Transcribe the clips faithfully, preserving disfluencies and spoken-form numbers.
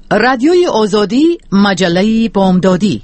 رادیوی آزادی، مجله بامدادی.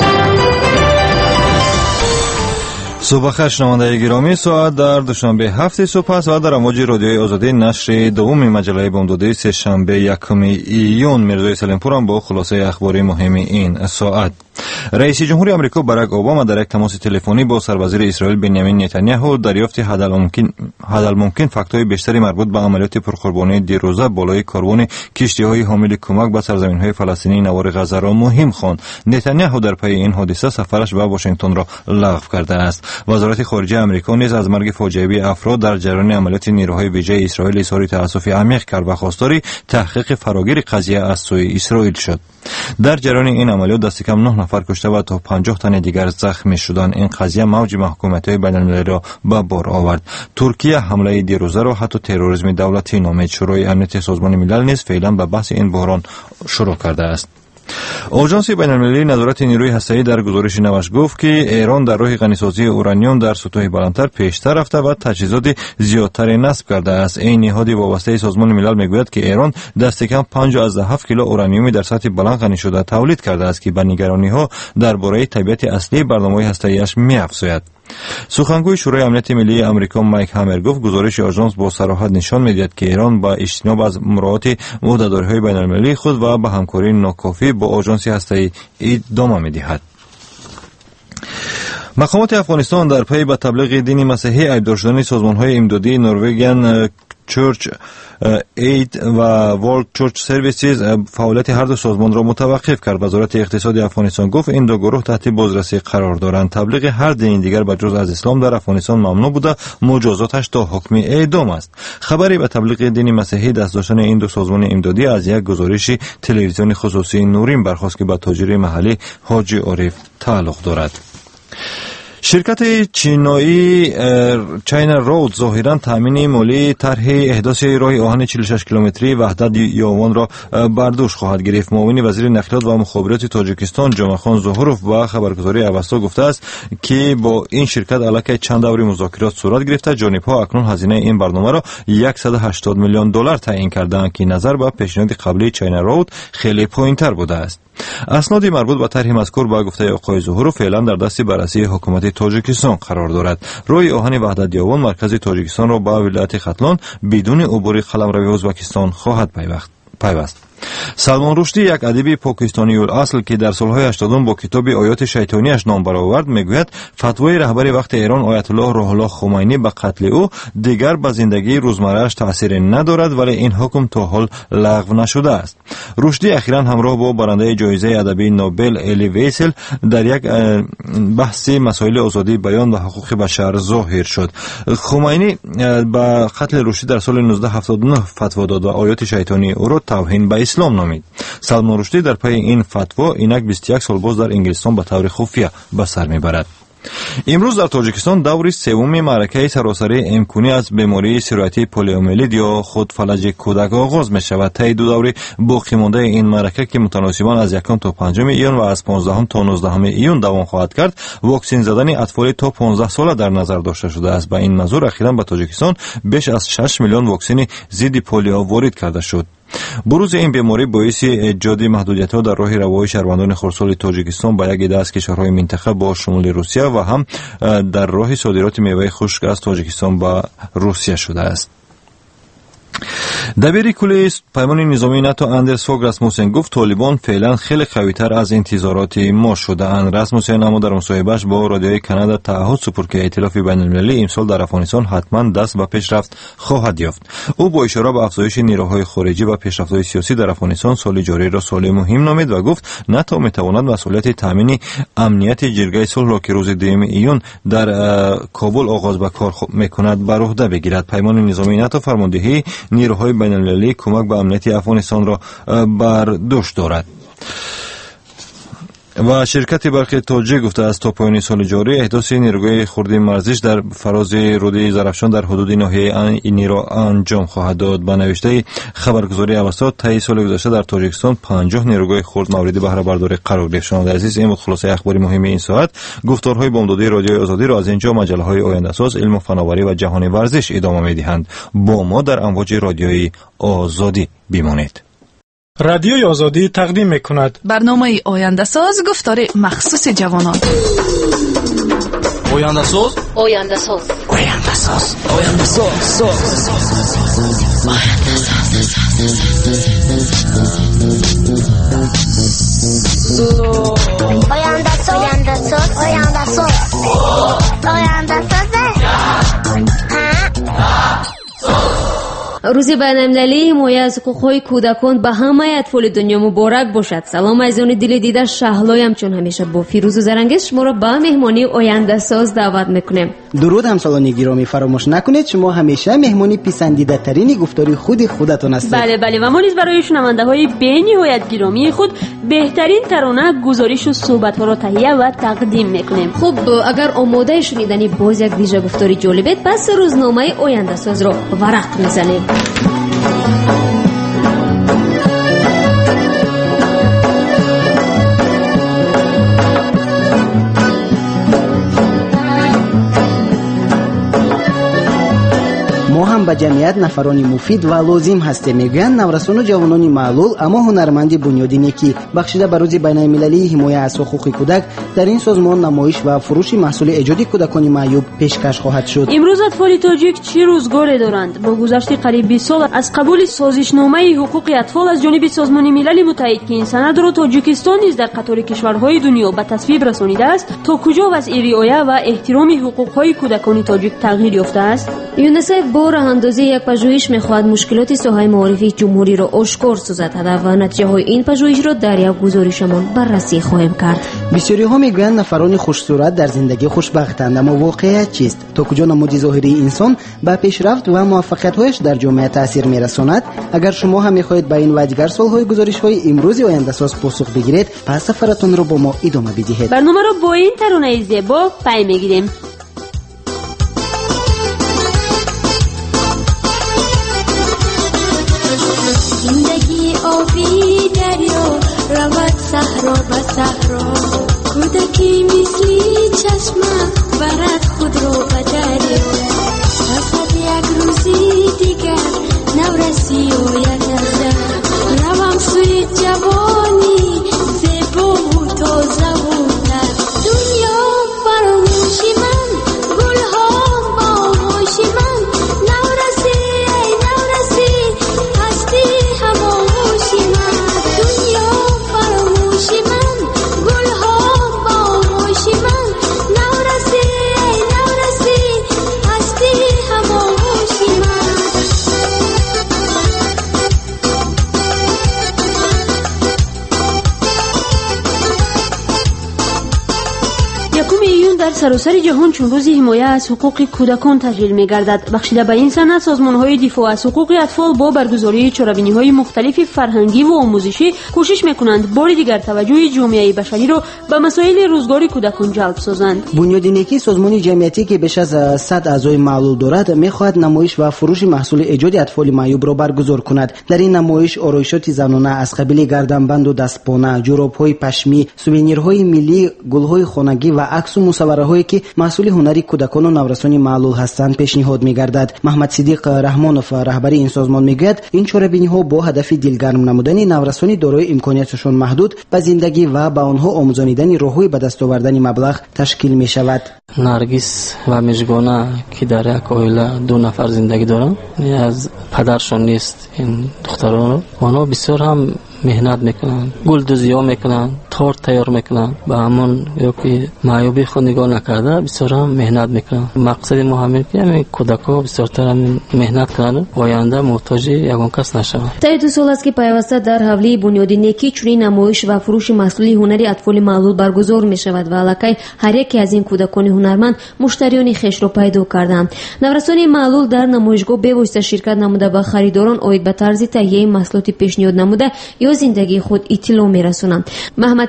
صبح خیر شنوندگان گرامی، ساعت در دوشنبه هفت صبح است و در امواج رادیوی آزادی نشر دوم مجله بامدادی سه شنبه یکم ایون. میرزای سلیمپور هم با خلاصه اخباری مهم این ساعت. رئیس جمهوری آمریکا باراک اوباما در یک تماس تلفنی با سروزیر اسرائیل بنیامین نتانیاهو دریافت حدالممکن حدالممکن فاکت‌های بیشتری مربوط به عملیات پرقربانی دیروزه بالای کاروان کشتی‌های حامل کمک به سرزمین‌های فلسطینی نوار غزه را مهم خواند. نتانیاهو در پی این حادثه سفرش به واشنگتن را لغو کرده است. وزارت خارجه آمریکا نیز از مرگ فاجعه‌ای افراد در جریان عملیات نیروهای ویژه اسرائیل اظهار تأسف عمیق کرد و خواستار تحقیق فراگیر قضیه از سوی اسرائیل شد. در جریان این عملیات دست کم نه نفر کشته و تا پنجاه تن دیگر زخمی شدند. این قضیه موج محکومیت‌های بین‌المللی را به بار آورد. ترکیه حمله دیروزه را حتی تروریسم دولتی نامید. شورای امنیت سازمان ملل نیز فعلا به بحث این بحران شروع کرده است. آژانس بین‌المللی نظارت نیروی هسته‌ای در گزارش نوش گفت که ایران در راه غنیسازی اورانیوم در سطوح بلندتر پیشتر رفته و تجهیزات زیادتر نصب کرده است. این نهاد وابسته سازمان ملل میگوید که ایران دست کم پنجاه و هفت کیلو اورانیوم در سطح بلند غنی شده تولید کرده است که به نگرانی‌ها درباره طبیعت اصلی برنامه هسته‌ایش می‌افزاید. سخنگوی شورای امنیت ملی آمریکا مایک هامر گفت گزارش آژانس با صراحت نشان می‌دهد که ایران با اجتناب از مراعات عهده‌داری‌های بین‌المللی خود و به همکاری ناکافی با آژانس هسته‌ای ادامه می‌دهد. مقامات افغانستان در پی به تبلیغ دین مسیحی عیبدار شدن سازمان‌های امدادی نروژن چرچ اید و ورلد چرچ سرویسز فعالیت هر دو سازمان را متوقف کرد. وزارت اقتصاد افغانستان گفت این دو گروه تحت بازرسی قرار دارند. تبلیغ هر دین دیگر به جز از اسلام در افغانستان ممنوع بوده، مجازاتش تا حکم اعدام است. خبری به تبلیغ دین مسیحی دست داشتن این دو سازمان امدادی از یک گزارش تلویزیون خصوصی نورین برخاست که به تاجر محلی حاجی عارف تعلق دارد. شرکت چینایی چاینا رود ظاهرا تامین مالی طرح احداث راه آهن چهل و شش کیلومتری وحدت یاوان را بر دوش خواهد گرفت. معاون وزیر نقلیات و مخابرات تاجیکستان جامعخان ظهوروف با خبرگزاری اوستا گفته است که با این شرکت علاقه چند دوره مذاکرات صورت گرفته. جانب‌ها اکنون هزینه این برنامه را صد و هشتاد میلیون دلار تعیین کردند که نظر به پیشنهاد قبلی چاینا رود خیلی پایین‌تر بوده است. اسناد مربوط به طرح مذکور با گفته آقای ظهوروف فعلا در دست بررسی حکومت تاجیکستان قرار دارد. راه آهن وحدت یاوان مرکز تاجیکستان را با ولایت ختلان بدون عبور قلمرو ازبکستان خواهد پیوست. سلمان رشدی، یک ادیب پاکستانی الاصل که در سالهای هشتاد با کتاب آیات شیطانیش نام برآورد، میگوید فتوای رهبر وقت ایران آیت الله روح الله خمینی به قتل او دیگر به زندگی روزمره‌اش تأثیر ندارد، ولی این حکم تا حال لغو نشده است. رشدی اخیراً همراه با برنده جایزه ادبی نوبل الی ویسل در یک بحث مسائل آزادی بیان و حقوق بشر ظاهر شد. خمینی به قتل رشدی در سال نوزده هفتاد و نه فتوا داد و آیات شیطانی او را توهین به اسلام نامید. سلمان رشدی در پی این فتوا اینک بیست و یک سال باز در انگلستان به طور خفیه به سر میبرد. امروز در تاجیکستان دور سوم معرکه سراسری امکانی از بیماری سرایتی پولیومیلید یا خودفلج کودک آغاز می شود. طی دو دوره باقی مانده این معرکه که متناسباً از یکم تا پنجم ایون و از پانزدهم تا نوزدهم ایون دوام خواهد کرد، واکسین زدن اطفال تا پانزده ساله در نظر داشته شده است. به این منظور اخیراً به تاجیکستان بیش از شش میلیون واکسن ضد پولیو وارد کرده شد. بروز این بیماری باعث ایجاد محدودیت‌ها در راه روایی شهروندان خردسال تاجیکستان به یک عده از کشورهای منطقه با شمول روسیه و هم در راه صادرات میوه خشک از تاجیکستان به روسیه شده است. دبیر کل پیمان نظامی ناتو اندرس فوگ راسموسن گفت طالبان فعلا خیلی قوی‌تر از انتظارات ما شده‌اند. راسموسن اما در مصاحبهش با رادیوی کانادا تعهد سپرد که ائتلاف بین‌المللی امسال در افغانستان حتما دست به پیشرفت خواهد یافت. او با اشاره به افزایش نیروهای خارجی و پیشرفت‌های سیاسی در افغانستان سال جاری را سال مهم نامید و گفت ناتو می‌تواند مسئولیت تامین امنیت جرگه صلح را که روز دوم ایون در کابل آغاز به کار می‌کند بر عهده بگیرد. پیمان نظامی ناتو فرماندهی نیروهای بین‌المللی کمک به امنیت افغانستان را بر دوش دارد. و شرکت برق تاجیک گفته است تا پایان سال جاری احداث نیروگاه خردی مرزیش در فراز رود زرافشان در حدود ناحیه اینی را انجام خواهد داد. با نوشته خبرگزاری اوستا طی سال گذشته در تاجیکستان پنجاه نیروگاه خرد مورد بهره برداری قرار گرفت. شنوندگان عزیز، این بود خلاصه اخباری مهم این ساعت. گفتارهای بامدادی رادیوی آزادی را از اینجا مجله‌های آینده ساز علم و فناوری و جهانی ورزش ادامه می‌دهند. با ما در امواج رادیوی آزادی بمانید. رادیوی آزادی تقدیم میکند. برنامه آینده ساز گفتار مخصوص جوانان. آینده ساز آینده ساز آینده ساز آینده ساز آینده ساز آینده ساز آینده ساز آینده ساز روز بین‌المللی حمایت از حقوق‌های کودکان به همه اطفال دنیا مبارک باشد. سلام عزیزان دل دیده، شهلای همچون همیشه با فیروز و زرنگیز شما را به مهمانی آینده ساز دعوت میکنیم. درود همسالان گرامی، فراموش نکنید شما همیشه مهمانی پسندیده ترین گفتاری خود خودتون هستید. بله بله و ما نیز برای شنونده های بی‌نهایت گرامی خود بهترین ترانه، گزارش و صحبت ها را تهیه و تقدیم میکنیم. خب اگر آماده شدید باز یک دیجا گفتاری جالبت، پس روزنامه آینده ساز را ورق میزنیم. ما هم به جمعیت نفرانی مفید و لازم هستیم. میگن نورسان و جوانانی معلول اما هنرمند بنیادینی که بخشیده به روز بین المللی حمایت از حقوق کودک در این سازمان نمایش و فروش محصول ایجادی کودکان معیوب پیشکش خواهد شد. امروز اطفال تاجیک چه روزگاری دارند؟ با گذشت قریب بیست سال از قبول سازشنامه حقوق اطفال از جانب سازمان ملل متحد که این سند را تاجیکستان نیز در قطار کشورهای دنیا به تصویب رسانیده است، تا کجا وضع رعایت و احترام حقوق‌های کودکان تاجیک تغییر یافته است؟ یونیسف با راه اندازی یک پژوهش می‌خواهد مشکلات ساحه معرفی جمهوری را آشکار سازد و نتیجه‌های این پژوهش را در یک گزارشمان بررسی خواهیم کرد. بسیاری‌ها میگویند نفرانی خوش‌صورت در زندگی خوشبختند، اما واقعیت چیست؟ تا کجا نمود ظاهری انسان به پیشرفت و موفقیت‌هایش در جامعه تأثیر می‌رساند؟ اگر شما هم می‌خواهید به این و دیگر سوال‌های گزارش‌های امروزی آینده ساز پاسخ بگیرید، پس سفرتون را با ما ادامه بدهید. برنامه را با این ترانه زیبا پی می‌گیریم. زندگی آبی دریا رود صحرا به صحرا، کودکی مثلی چشمه برد خود را به دریا. رسد یک روزی دیگر نورسی آید نظر، روم سوی جوانی زیبا و تازه و تر. دنیا فراموشی من، گلها باهوشی من، نورسی ای نورسی هستی هماهوشی من. دنیا فراموشی من، گلها باهوشی من، نورسی ای نورسی هستی هماهوشی من. یکم ایون در سراسر جهان چون روز حمایت از حقوق کودکان تجلیل می‌گردد. بخشیده به این سند، سازمان‌های دفاع از حقوق اطفال با برگزاری چاره‌بینی‌های مختلف فرهنگی و آموزشی کوشش می‌کنند بار دیگر توجه جامعه بشری را به مسائل روزگار کودکان جلب سازند. بنیادینی سازمان جمعیتی که بیش از صد اعضای معلول دارد می‌خواهد نمایش و فروش محصول ایجاد اطفال معیوب را برگزار کند. در این نمایش آرایشات زنانه از قبیل گردنبند و دستپانه، جوراب‌های پشمی، سوڤنیرهای ملی، گل‌های خانگی و عکس و مصوره‌هایی که محصول هنری کودکان و نورسان معلول هستند پیشنهاد می‌گردد. محمد صدیق رحمانوف رهبری این سازمان میگوید این چاره‌بینی‌ها با هدف دلگرم نمودن نورسان دارای امکاناتشان محدود به زندگی و به آنها آموزانیدن راه‌های به دست آوردن مبلغ تشکیل می‌شود. نرگس و مژگانه که در یک عائله دو نفر زندگی دارند، از پدرشون نیست این دختران، آنها بسیار هم مهنت میکنن، گل دوزی ها میکنن، تارت تیار میکنن، به همون یا که معیوبی خود نگاه نکرده بسیار هم مهنت میکنن. مقصد ما همین که همین کودک‌ها بسیارتر هم مهنت کنند و آینده محتاج یگان کس نشوند. طی دو سال است که پیوسته در حوله بنیادی نیکی چنین نمایش و فروش محصول هنری اطفال معلول برگزار میشود و الکی هر یکی از این کودکان هنرمند مشتریان خویش را پیدا کردند. نورسان معلول در نمایشگاه به‌واسطه شرکت نموده به خریداران آید به طرز تهیه محصولات پیشنهاد نموده یا زندگی خود اطلاع میرسونند. محمد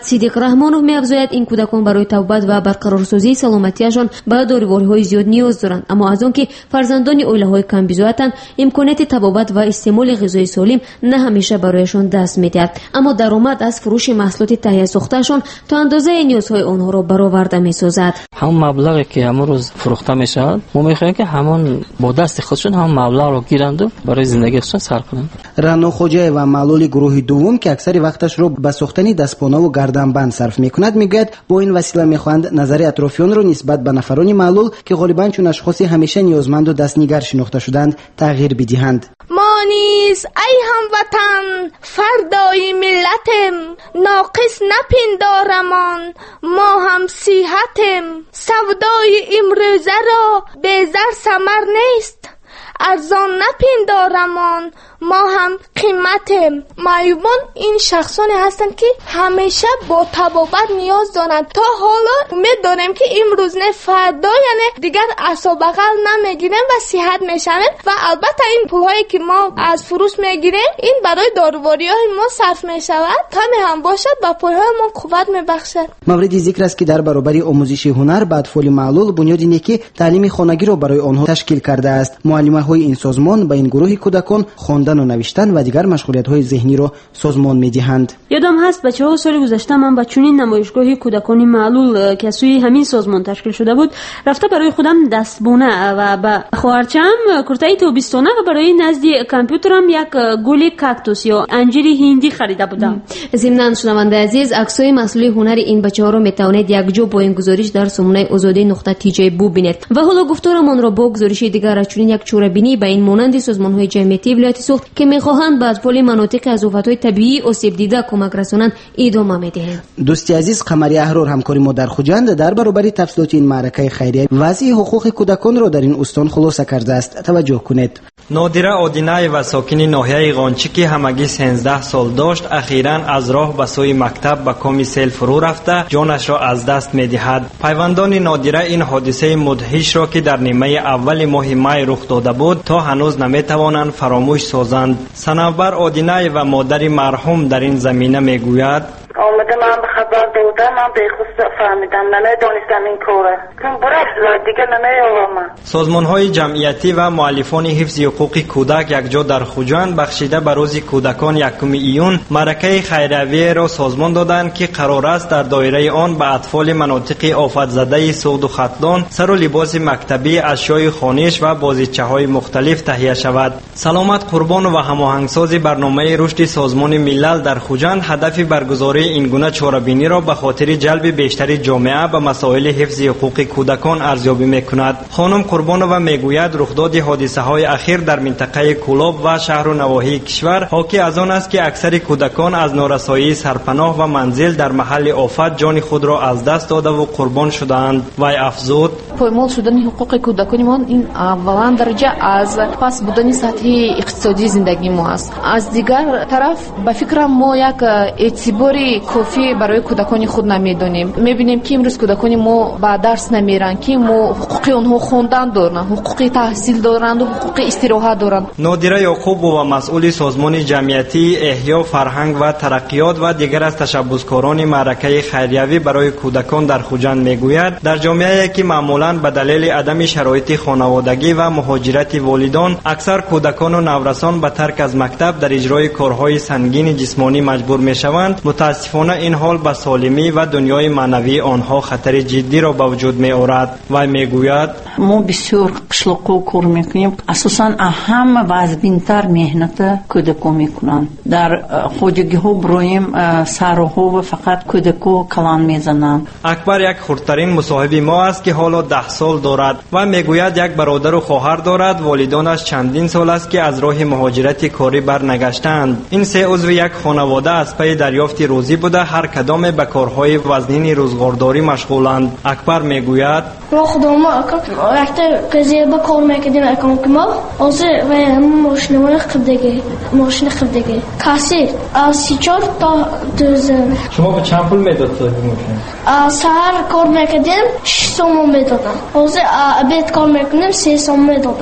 محمد صدیق رحمانов می‌افزاید این کودکان برای توبت و برقرارسازی سلامتیشان به داروری‌های زیاد نیاز دارند، اما از آنکه فرزندان عائله‌های کم بضاعتند امکانات طبابت و استعمال غذای سالم نه همیشه برایشان دست می‌دهد، اما درآمد از فروش محصولات تهیه ساخته‌شان تا اندازه نیازهای آنها را برآورده می‌سازد. همون مبلغی که امروز فروخته می‌شود ما می‌خواهیم که همون با دست خودشون هم مبلغ رو گیرند و برای زندگی خودشون صرف کنند. رانا خوجای و معلول گروه دوم که اکثر وقتش رو به ساختن دستپانه و گردنبند صرف می‌کند میگوید با این وسیله می‌خواهند نظر اطرافیان رو نسبت به نفران معلول که غالباً چون اشخاصی همیشه نیازمند و دستنیگر شناخته شدند تغییر بدهند. ما نیز ای هموطن فردای ملتم، ناقص نپندارمان ما هم صیحتم، سودای امروزه را به زر ثمر نیست، ارزان نپندارمان ما هم قیمتم. معیوبان این شخصانی هستند که همیشه با طبابت نیاز دارند. تا حالا امید داریم که امروز نه فردا یعنی دیگر اعصاب بغل نمیگیریم و صحت میشویم و البته این پولهایی که ما از فروش میگیریم این برای داروواری های ما صرف میشود، کمی هم باشد با پولهای ما قوت میبخشد. موردی ذکر است که در برابر آموزش هنر به اطفال معلول بنیاد نیکی تعلیم خانگی را برای آنها تشکیل کرده است. معلمه های این سازمان به این گروه کودکان خواندن و نوشتن و دیگر مشغولیت‌های ذهنی را سازمان می‌دهند. یادم هست بچه‌ها سال گذشته من با چنین نمایشگاهی کودکان معلول که سوی همین سازمان تشکیل شده بود رفته برای خودم دستبونه و به خواهرچم کرتای توبستانه و برای نزد کامپیوترم یک گل کاکتوس یا انجیر هندی خریده بودم. ضمن شنونده عزیز عکسای مسئول هنر این بچه‌ها را می‌توانید یکجا با این گزارش در سامانه آزادی نقطه تی جی ببینید. و حالا گفتارمان را با گزارش دیگر چنین یک چوره‌بینی به این مانند سازمان‌های جمعیتی ولایت سوخت که می‌خواهند به اطفال مناطق از آفت‌های طبیعی آسیب دیده کمک رسانند ادامه می‌دهند. دوستی عزیز، قمری احرار همکاری ما در خوجند در برابر تفصیلات این معرکه خیریه وضع حقوق کودکان را در این استان خلاصه کرده است. توجه کنید. نادره آدینای و ساکن ناحیه قانچی که همگی سیزده سال داشت اخیراً از راه به سوی مکتب به کام سیل فرو رفته جانش را از دست می‌دهد. پیوندان نادره این حادثه مدهش را که در نیمه اول ماه می رخ داده بود تا هنوز نمی‌توانند فراموش سازند. سنوبر آدینای و مادر مرحوم در این زمینه میگوید آمده من به خبر دادم، من به خود فهمیدم نمیدانستم این کاره چون برای دیگه نمی‌آورم. سازمان‌های جمعیتی و مؤلفان حفظ حقوق کودک یکجا در خوجند بخشیده به روز کودکان یکم ایون معرکه خیریه را سازمان دادند که قرار است در دایره آن به اطفال مناطق آفت زده سود و خطلان سر و لباس مکتبی، اشیای خانش و بازیچه‌های مختلف تهیه شود. سلامت قربان و هماهنگسازی برنامه رشد سازمان ملل در خوجند هدف برگزاری این گونه چاره‌بینی را به خاطر جلب بیشتر جامعه به مسائل حفظ حقوق کودکان ارزیابی می‌کند. خانم قربانова میگوید رخداد حادثه‌های اخیر در منطقه کولاب و شهر و نواحی کشور حاکی از آن است که اکثر کودکان از نارسایی سرپناه و منزل در محل آفت جان خود را از دست داده و قربان شدند. وی افزود پایمال شدن حقوق کودکان ما این اولین درجه از پس بودن سطح اقتصادی زندگی ما است. از دیگر طرف به فکر ما یک اعتباری کافی برای کودکان خود نمیدونیم. میبینیم که امروز کودکان ما با درس نمیرن که ما حقوق اونها خواندن دارن، حقوق تحصیل دارند و حقوق استراحت دارند. نادره یعقوب و مسئول سازمان جمعیتی احیا فرهنگ و ترقیات و دیگر از تشبثکاران معرکه خیریوی برای کودکان در خوجند میگوید در جامعه‌ای که معمولاً به دلیل عدم شرایط خانوادگی و مهاجرت والدان اکثر کودکان و نورسان به ترک از مکتب در اجرای کارهای سنگین جسمانی مجبور میشوند، متاسفانه این حال به سالمی و دنیای معنوی آنها خطر جدی را به وجود می آورد. و میگوید ما بسیار قشلاقو کار میکنیم، اساساً اهم و از بینتر مهنت کودکو میکنند. در خوجگی ها برایم سرها و فقط کودکو کلان میزنند. اکبر یک خردترین مصاحب ما است که حالا ده سال دارد و میگوید یک برادر و خواهر دارد. والدانش چندین سال است که از راه مهاجرت کاری برنگشتند. این سه عضو یک خانواده از پی دریافت روزی بوده هر کدام به کارهای وزنین روزگارداری مشغولند. اکبر میگوید ما خودمون وقتی قضیه با کار میکردیم اکام که ما از و ماشین خردگی ماشین خردگی کسی از سی چهار تا دوزن. شما به چند پول میدادید ماشین؟ سهر کار میکردیم شش سوم میدادم، از بیت کار میکنیم سه سوم میدادم.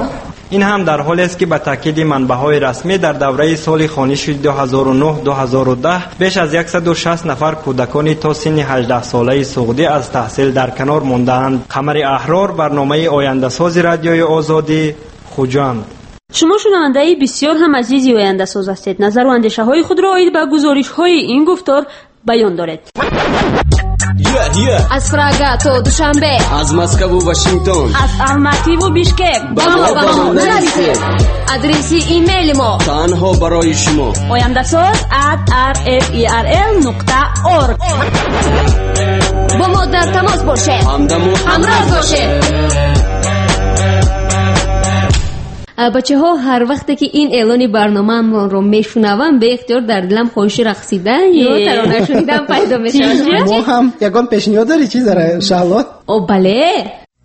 این هم در حالی است که به تاکید منبع‌های رسمی در دوره سال خوانشی دو هزار و نه دو هزار و ده بیش از صد و شصت نفر کودکان تا سن هجده ساله سعودی از تحصیل در کنار ماندند. قمر احرار، برنامه آینده ساز رادیوی آزادی، خوجند. شما شنونده بسیار هم عزیزی آینده ساز هستید. نظر و اندیشه های خود را آید به گزارش های این گفتار بیان دارید. Yeah, yeah. از پراگا تا دوشنبه، از مسکو و واشنگتن، از الماتی و بیشکک با ما با ما نرسید. ادرسی ایمیل ما تنها برای شما آینده ساز ات آر اف ای آر ال نقطه اورگ. با ما در تماس باشید، همراه باشید. بچه ها هر وقتی که این اعلان برنامه من رو میشنوم به اختیار در دلم خواهش رقصیدن یا ترانه شنیدن پیدا میشه. ما هم یگان پیشنهاد داری چیز داره شهلا؟ او بله.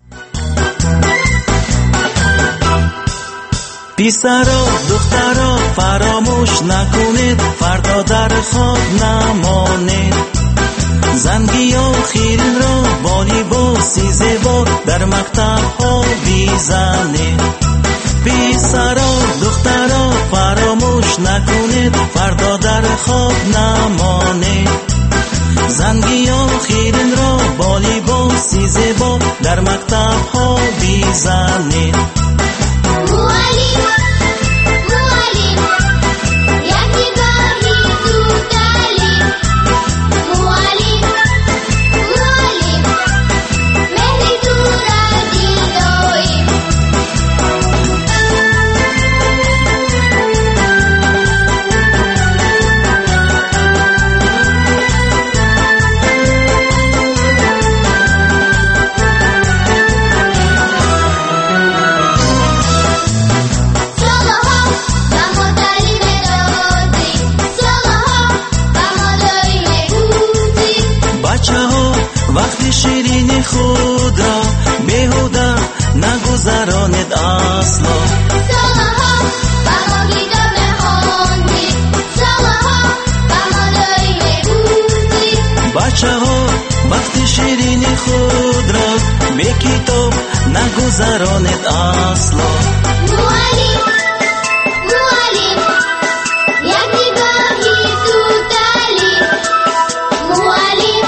پسرا دخترا فراموش نکنید، فردا در خواب نمانید. زنگی و خیرین را با لباسی زیبا در مکتب ها بزنید. پسرا دخترا فراموش نکنید، فردا در خواب نمانید. زنگی و خیرین را با لباسی زیبا در مکتب ها بزنید. معلم معلم یکی گاهی تو تعلیم، معلم معلم مهری تو را دل داریم. وقتی شیرین خود را بیهوده نگذرانید اصلا. سالها با ما کتاب نخواندید، سالها با ما داریم بودید. بچه ها وقتی شیرین خود را به کتاب نگذرانید اصلا. معلم معلم یکی گاهی تو تعلیم، معلم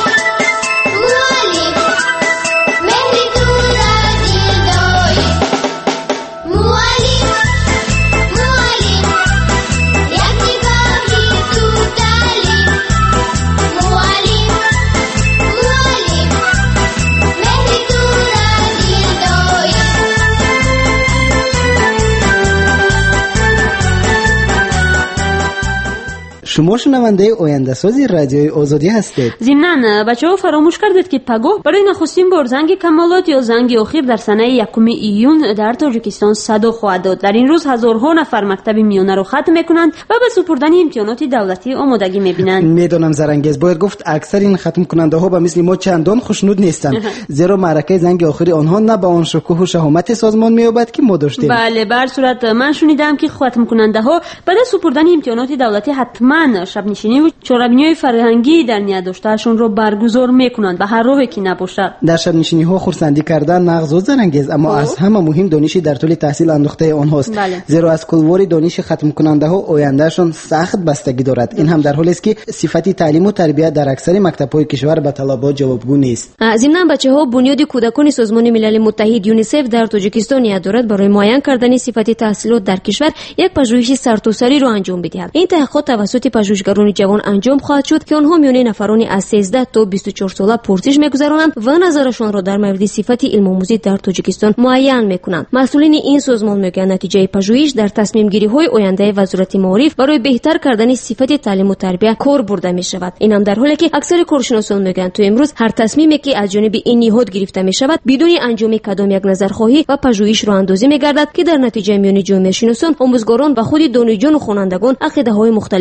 شما شنونده آینده سازی رادیوی آزادی هستید. ضمناً بچه‌ها فراموش کردید که پگاه برای نخستین بار زنگ کمالات یا زنگ اخیر در سنه یکم ایون در تاجیکستان صدا خواهد داد. در این روز هزارها نفر مکتب میانه رو ختم میکنند و به سپردن امتحانات دولتی آمادگی میبینند. میدونم زرنگیز باید گفت اکثر این ختم کننده ها به مثل ما چندان خوشنود نیستند، زیرا معرکه زنگ آخری آنها نه به آن شکوه و شهامت سازمان مییابد که ما داشتیم. بله، به هر صورت من شنیدم که ختم کننده ها بعد از سپردن امتحانات دولتی حتما شب نشینی و چهاربینی فرهنگی در نیت داشتهشون رو برگزار میکنند به هر راهی که نباشد. در شب نشینی ها خرسندی کردن نغز و زرنگیز، اما از همه مهم دانشی در طول تحصیل اندوخته آنهاست. بله. زیرا از کلوار دانش ختم کننده ها آیندهشون سخت بستگی دارد. این هم در حالی است که صفت تعلیم و تربیت در اکثر مکتب‌های کشور به طلبات جوابگو نیست. از این هم بچه‌ها بنیاد کودکان سازمان ملل متحد یونیسف در تاجیکستان نیت دارد برای معین کردن صفت تحصیلات در کشور یک پژوهش سرتاسری را انجام بدهد. این تحقیقات توسط پژوهشگران جوان انجام خواهد شد که آنها میان نفرانی از سیزده تا بیست و چهار ساله پرسش می‌گذرانند و نظرشان را در مورد صفت علم آموزی در تاجیکستان معین می‌کنند. مسئولین این سازمان میگویند نتیجه پژوهش در تصمیم گیری‌های آینده وزارت معارف برای بهتر کردن صفت تعلیم و تربیت کار برده می‌شود. این هم در حالی که اکثر کارشناسان میگویند تو امروز هر تصمیمی که از جانب این نهاد گرفته می‌شود بدون انجام کدام یک نظرخواهی و پژوهش را اندازی می‌گردد که در نتیجه میان جامعه شناسان، آموزگاران و خود دانشجویان و خوانندگان عقیده‌های مختلف را به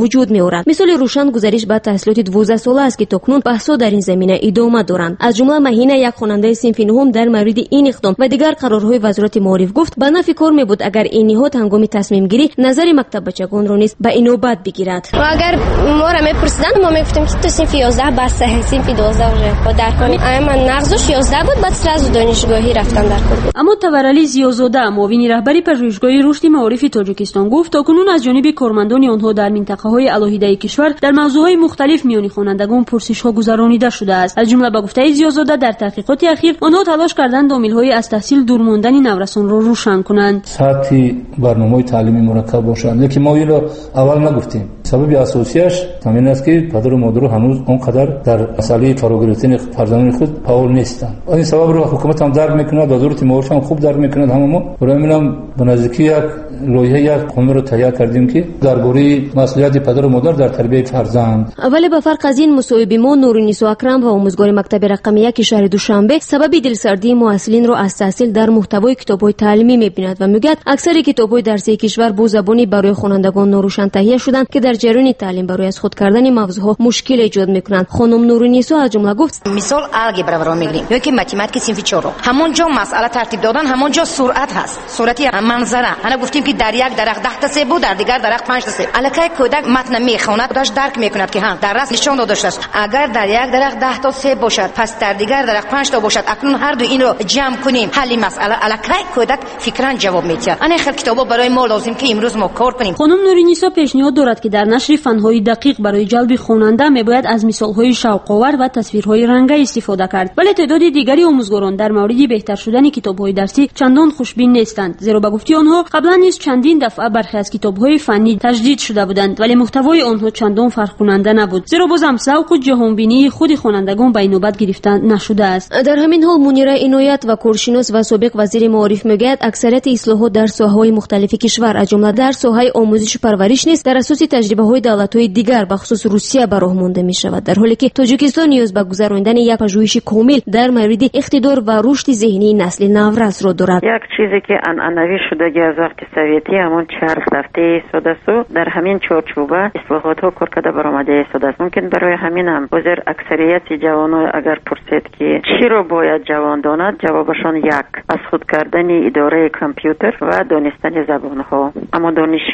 وجود می‌آورد. مثال روشن گزارش با تحصیلات دوازده ساله است که تاکنون بحث‌ها در این زمینه ادامه دارند. از جمله مهینه یک خواننده صنف نهم در مورد این اقدام و دیگر قرارهای وزارت معارف گفت به نفع کار می‌بود اگر این نهاد هنگام تصمیم گیری نظر مکتب بچگان را نیز به اینوبت بگیرد. و اگر ما را می‌پرسیدند ما می‌گفتیم که تو صنف یازده بس صنف دوازده رو درک کنیم. اما نقضش یازده بود بعد از دانشگاهی رفتن در کار. اما تبرعلی زیازاده معاون رهبری پژوهشگاه رشد معارف تاجیکستان گفت تاکنون از جانب کارمندان آنها در منطقه‌های علایده کشور در موضوعات مختلف میان خوانندگان پرسش‌ها گذرانیده شده است. از جمله به گفته زیازاده در تحقیقات اخیر آنها تلاش کردند عامل‌های از تحصیل دور ماندن نورسان را روشن کنند. سطح برنامه‌های تعلیمی مرکب باشند، لیکن ما اینو اول نگفتیم. سبب اساسیش همین است که پدر و مادر هنوز اونقدر در مسئله فرا گرفتن فرزندان خود فعال نیستند. این سبب رو حکومت هم درک می‌کند، وزارت معارف هم خوب درک می‌کند. همه ما برای منم به نزدیکی یک لایحه یک قانون رو تهیه کردیم که درباره مسئولیت پدر و مادر در تربیت فرزند. ولی به فرق از این مصاحبه ما نورالنساء اکرم و آموزگار مکتب رقم یک شهر دوشنبه سبب دلسردی معلولین را از تحصیل در محتوای کتاب‌های تعلیمی می‌بیند و میگوید اکثر کتاب‌های درسی کشور با زبانی برای خوانندگان ناروشن تهیه شدند که در جریان تعلیم برای از خود کردن موضوعها مشکل ایجاد می‌کنند. خانم نورالنساء از جمله گفت مثال الگبرا رو می‌گیریم یا که متماتیک صنف چهارم همونجا مسئله ترتیب دادن همونجا سرعت هست، سرعتی منظره. انا گفتیم که در یک درخت ده تا سیب بود، در دیگر درخت پنج تا سیب. الکی کودک متن میخواند خودش درک میکند که ها در راست نشان داده است. اگر در یک درخت ده تا سیب باشد پس در دیگر درخت پنج تا باشد. اکنون هر دو این رو جمع کنیم حل مسئله. الکی کودک فکران جواب میده. انا خیلی کتابا برای ما لازم که امروز ما کار کنیم. خانم نورالنساء پیشنهاد دارد که در نشر فن‌های دقیق برای جلب خواننده میباید از مثال‌های شوق‌آور و تصویرهای رنگی استفاده کرد. ولی تعداد دیگری آموزگاران در مورد بهتر شدن کتاب‌های درسی چندان خوشبین نیستند، زیرا به گفته آنها قبلا نیز چندین دفعه برخی از کتاب‌های فنی تجدید شده بودند ولی محتوای آنها چندان فرق کننده نبود، زیرا بازم ذوق و جهانبینی خود خوانندگان به نوبت گرفته نشده است. در همین حال منیره عنایت و کارشناس و سابق وزیر معارف میگوید اکثریت اصلاحات در ساحه‌های مختلف کشور از جمله در ساحه آموزش و پرورش نیز در اساس تجربه‌های دولت‌های دیگر به خصوص روسیه به راه مانده می‌شود، در حالی که تاجیکستان نیاز به گذراندن یک پژوهش کامل در مورد اقتدار و رشد ذهنی نسل نورس را دارد. یک چیزی که عنعنوی شده از وقت سوویتی همون چهار رفته سوداسو در همین چارچوبه اصلاحات ها کار کرده برآمده است. ممکن برای همین هم بازار اکثریت جوانان اگر پرسید که چی رو باید جوان داند، جوابشان یک از خود کردن اداره کامپیوتر و دانستن زبان ها. اما دانش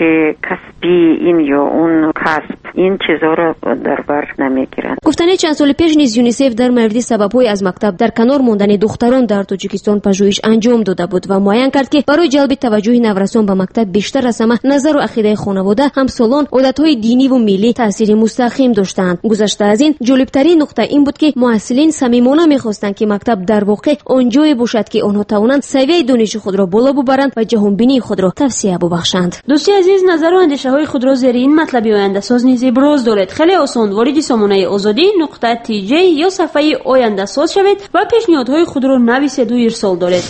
کسبی این یا اون کسب این چیزا رو در بر نمیگیرند. گفتن چند سال پیش نیز یونیسف در مورد سبب‌های از مکتب در کنار ماندن دختران در تاجیکستان پژوهش انجام داده بود و معین کرد که برای جلب توجه نورسان به مکتب بیشتر از همه نظر و عقیده خانواده، همسالان، عادت‌های دینی و ملی تأثیر مستقیم داشتند. گذشته از این جالب‌ترین نکته این بود که معلولین صمیمانه می‌خواستند که مکتب در واقع آنجایی باشد که آنها توانند سویه دانش خود را بالا ببرند و جهانبینی خود را توسعه ببخشند. دوستی عزیز، نظر و اندیشه‌های خود را زیر این مطلب آینده ساز نیز ابراز دارید. خیلی آسان وارد سامانه آزادی نقطه تی جی یا صفحه آینده ساز شوید و پیشنهادهای خود را نویسید و ارسال دارید.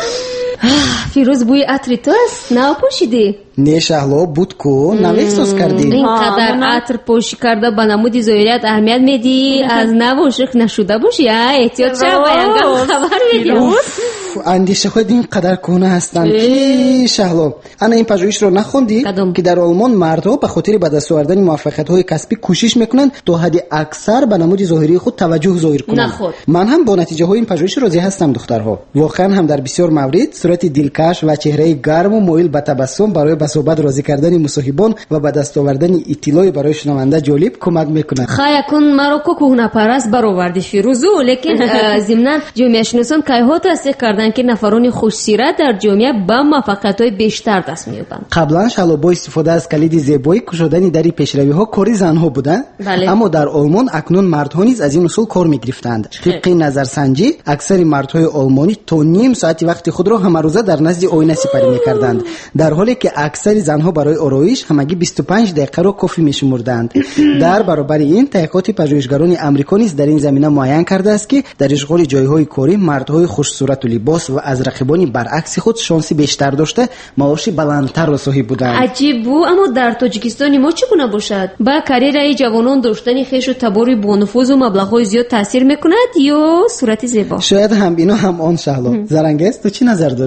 فیروز بوی عطر تو است، نپوشیدی؟ نه شهلا بود کو نویسوس کردی. اینقدر عطر پوشی کرده به نمود ظاهریت اهمیت میدی، از نواشق نشده باشی. احتیاط شو باید خبر بدی. اندیشه خود اینقدر کهنه هستند که شهلا انا این پژوهش رو نخوندی که در آلمان مردها به خاطر به دست آوردن موفقیت‌های کسبی کوشش میکنند تا حد اکثر به نمود ظاهری خود توجه ظاهر کنند. من هم با نتیجه های این پژوهش راضی هستم دخترها. واقعا هم در بسیار موارد صورت دلکش و چهره گرم و مایل به تبسم برای به صحبت راضی کردن مصاحبان و به دست آوردن اطلاع برای شنونده جالب کمک میکنند. خیر کن مرا کو کهنه پرست برآوردی فیروزو، لیکن ضمن جامعه شناسان کایها تصدیق کردند که نفران خوش‌سیرت در جامعه با موفقیت‌های بیشتر دست می‌یابند. قبلا شالا با استفاده از کلید زیبایی گشودن در پیشروی‌ها کاری زن‌ها بوده، اما در آلمان اکنون مردها نیز از این اصول کار می‌گرفتند. طبق نظرسنجی اکثر مردهای آلمانی تا نیم ساعت وقت خود را همه روزه در نزد آینه سپری می‌کردند، در حالی که اکثر زن‌ها برای آرایش همگی بیست و پنج دقیقه را کافی می‌شمردند. در برابر این تحقیقات پژوهشگران آمریکا نیز در این زمینه معین کرده است که در اشغال جای‌های کاری مردهای خوش صورت و لباس و از رقیبانی برعکس خود شانسی بیشتر داشته معاش بلندتر را صاحب بودند. عجیب بود. اما در تاجیکستان ما چگونه باشد؟ با کاریر جوانان داشتن خویش و تباری با نفوذ و مبلغ‌های زیاد تاثیر میکند یا صورت زیبا؟ شاید هم اینا هم آن شهلا. زرنگست تو چی نظر داری؟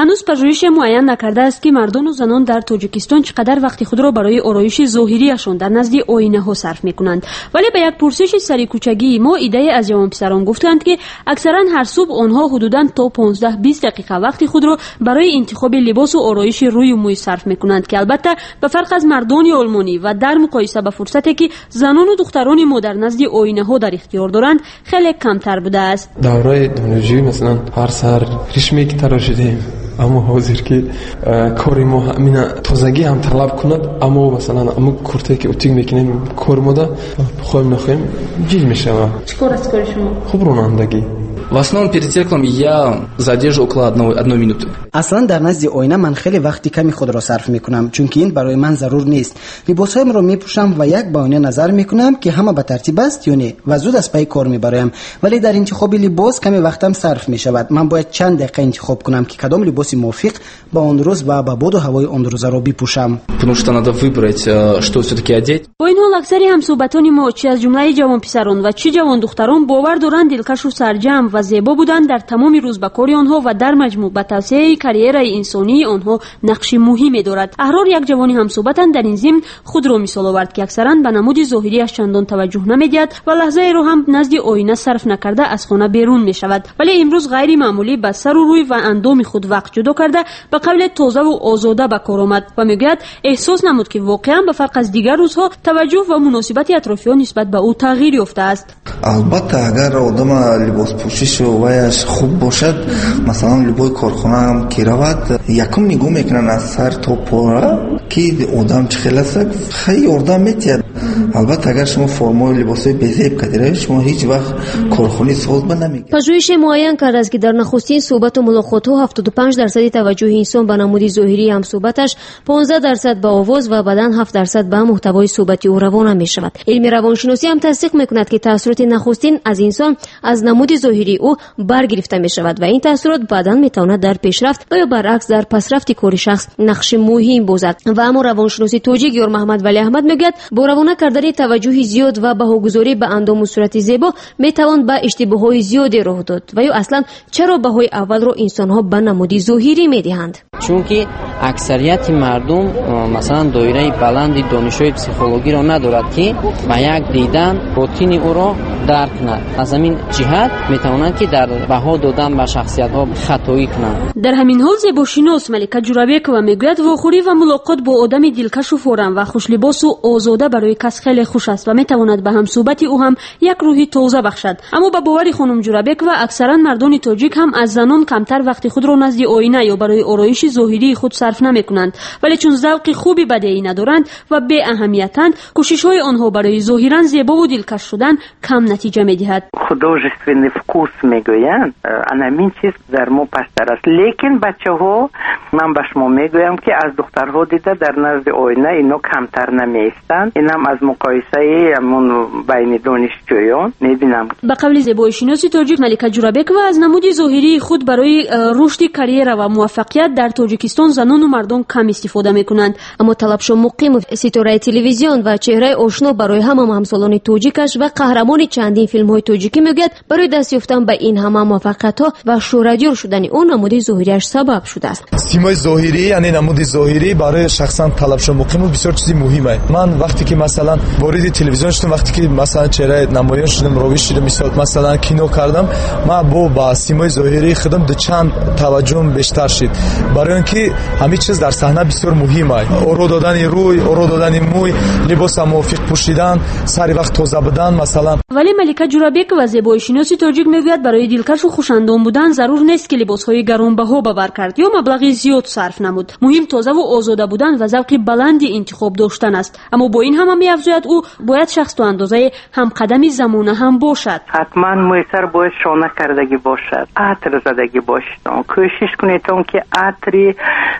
هنوز پژوهش معین نکرده است که مردان و زنان در تاجیکستان چقدر وقت خود را برای آرایش ظاهریشان در نزد آینه ها صرف میکنند، ولی به یک پرسش سری کوچگی ما ایده از جوان پسران گفتند که اکثرا هر صبح آنها حدوداً تا پانزده بیست دقیقه وقت خود را برای انتخاب لباس و آرایش روی و موی صرف میکنند که البته به فرق از مردان آلمانی و در مقایسه با فرصتی که زنان و دختران ما در نزد آینه ها در اختیار دارند خیلی کمتر بوده است. دوره دانشجویی مثلا هر سر ریشمی که تراشیدیم، اما حاضر که کاری ما همین تازگی هم طلب کند، اما مثلا اما کرته که اوتیک میکنیم کار ما ده بخوایم نخوایم جیج میشه. چیکار است کار شما؟ خوب رانندگی. В основном перед зеркалом я задержу около одной, одной минуты. اصلا در نزد آینه من خیلی وقتی کمی خود را صرف میکنم، چون که این برای من ضرور نیست. لباسهایم را میپوشم و یک به آینه نظر میکنم که همه به ترتیب است یا نه و زود از پای کار میبرایم. ولی در انتخاب لباس کمی وقتم صرف میشود. من باید چند دقیقه انتخاب کنم که کدام لباس موافق با آن روز و با باد و هوای آن روز را بپوشم. Потому что надо выбрать, что все-таки одеть. با این حال اکثری همصحبتان ما چه از جمله جوان پسران و چه جوان دختران باور دارند دلکش و سرجم و زیبا بودن در تمام روز به کار آنها و در مجموع به توسعه کریر انسانی آنها نقش مهمی دارد. احرار یک جوانی همصحبتان در این ضمن خود را مثال آورد که اکثرا به نمود ظاهری اش چندان توجه نمیدهد و لحظه را هم نزد آینه صرف نکرده از خانه بیرون می شود. ولی امروز غیر معمولی به سر و روی و اندام خود وقت جدا کرده به قول تازه و آزاده به کار آمد و میگوید احساس نمود که واقعا به فرق از دیگر روزها توجه و مناسبت اطرافیان نسبت به او تغییر یافته است. البته اگر آدم لباس پوشش وایش خوب باشد، مثلا لباس کارخانه هم که رود یکم نگاه میکنن از سر تا پا که آدم چه خیلی است خیلی آدم میتید. البته اگر شما فرمای لباسای بزیب کردید شما هیچ وقت کارخانه ساز به نمیگید. پژوهش معین کرده است که در نخستین صحبت و ملاقات ها هفتاد و پنج درصد توجه انسان به نمود ظاهری هم صحبتش، پانزده درصد به آواز و بدن هفت درصد به محتوای صحبتی او روانه می شود. علم روانشناسی هم تصدیق میکند که تاثیرات نخستین از انسان از نمود ظاهری او برگرفته می شود و این تاثیرات بعداً می تواند در پیشرفت و یا برعکس در پسرفت کار شخص نقش مهم بازد. و اما روانشناسی توجیه گیور محمد ولی احمد میگوید با روانه کردن توجه زیاد و بهاگذاری به اندام و صورت زیبا می توان به اشتباهات زیادی راه داد و یا اصلا چرا بهای اول رو انسان ها به نمود ظاهری می دهند؟ چون که اکثریت مردم مثلا دایره بلند دانش‌های پسیخولوژی را ندارد که با یک دیدن باطن او را درک کند. از همین جهت میتوانند که در بها دادن به شخصیت‌ها خطایی کنند. در همین حال زیباشناس ملکه جورابیکова میگوید واخوری و ملاقات با آدم دلکش و فوران و خوش لباس و آزاده برای کس خیلی خوش است و میتواند به هم صحبت او هم یک روحی تازه بخشد. اما با باور خانم جورابیکova اکثرا مردان تاجیک هم از زنان کمتر وقت خود را نزد آینه یا برای آرایش ظاهری خود صرف نمیکنند، ولی چون ذوق خوبی بدیعی ندارند و بی اهمیتند کوشش‌های آنها برای ظاهرا زیبا و دلکش شدن کم نتیجه میدهد. художественный вкус میگویند همین چیز در ما پستر است، لیکن بچه‌ها من به شما میگویم که از دخترها دیده در نزد آینه اینا کمتر نمیستند. اینم از مقایسه همون بین دانشجویان میبینم. به قول زیبایشناس تاجیک ملکه جورابیکova از نمود ظاهری خود برای رشد کریر و موفقیت در تاجیکستان زنان و مردم کم استفاده میکنند. اما طلبشو مقیم ستاره تلویزیون و چهره آشنا برای همه همسالان تاجیکش و قهرمان چندین فیلم های تاجیکی میگوید برای دست یافتن به این همه موفقیت ها و شهرتیار شدن اون نمود ظاهریش سبب شده است. سیمای ظاهری یعنی نمود ظاهری برای شخصا طلبشو مقیم بسیار چیزی مهمه. من وقتی که مثلا وارد تلویزیون شدم، وقتی که مثلا چهره نمایان شدم، راوی شدم، مثلا مثلا کینو کردم، من با با سیمای ظاهری خودم دو چند توجهم بیشتر شد، برای اینکه همین چیز در صحنه بسیار مهمه. اورو دادن روی، اورو دادن موی، لباس موافق پوشیدن، سری وقت تازه بودن مثلا. ولی ملکه جورابیکova زیبایشناسی تاجیک میگوید برای دلکش و خوش‌اندام بودن ضرور نیست که لباس‌های گرانبها باور کرد یا مبلغی زیاد صرف نمود. مهم تازه و آزاده بودن و ذوق بلندی انتخاب داشتن است. اما با این همه می‌افزاید او باید شخص تو اندازه هم قدمی زمانه هم باشد. حتما موثر باید شانه کردگی باشد، عطر زدگی باشد. کوشش کنید تا که عطری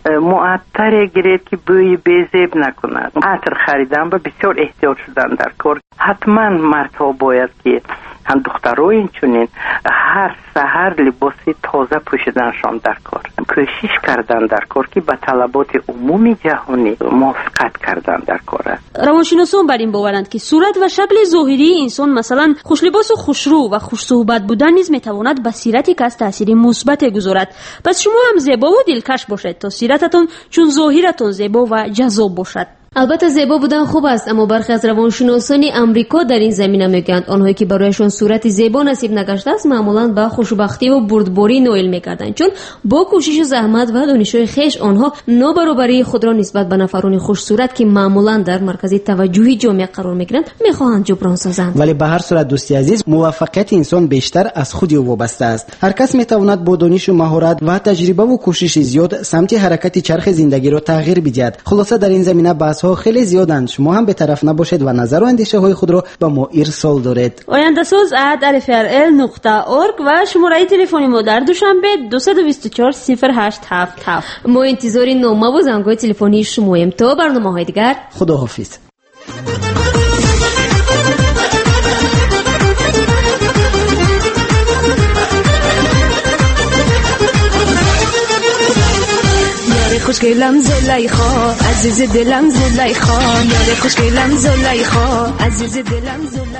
معطر گیرید که بوی بیزیب نکند. عطر خریدن با بسیار احتیاط شدن در کار. حتما مردها باید که هم دخترای این چونین هر سحر لباس تازه پوشیدنشان در کار کوشش کردن در کار که به طلبات عمومی جهانی موافقت کردن در کار است. روانشناسان بر این باورند که صورت و شکل ظاهری انسان مثلا خوش لباس و خوشرو و خوش صحبت بودن نیز میتواند به سیرتی کس تاثیر مثبت گذارد. پس شما هم زیبا و دلکش باشید تا سیرتتون چون ظاهرتون زیبا و جذاب باشد. البته زیبا بودن خوب است، اما برخی از روانشناسان امریکا در این زمینه میگویند آنهایی که برایشان صورت زیبا نصیب نگشته است معمولا به خوشبختی و بردباری نائل میگردند، چون با کوشش و زحمت و دانش‌های خویش آنها نابرابری خود را نسبت به نفران خوش صورت که معمولا در مرکز توجه جامعه قرار میگیرند میخواهند جبران سازند. ولی به هر صورت دوستی عزیز، موفقیت انسان بیشتر از خودی وابسته است. هر کس میتواند با دانش و مهارت و تجربه و کوشش زیاد سمت حرکت چرخ زندگی را تغییر بدهد. خلاصه در این زمینه بحث ها خیلی زیادند. شما هم به طرف نباشید و نظر و اندیشه های خود را به ما ارسال دارید. آینده ساز ات ار اف ار ال نقطه اورگ و شماره تلفنی ما در دوشنبه دو دو چهار صفر هشت هفت هفت. ما انتظار نامه و زنگ‌های تلفنی شماییم تا برنامه‌های دیگر. خداحافظ. خوشگلم زلیخا عزیز دلم زلیخا یار خوشگلم زلیخا عزیز دلم زلیخا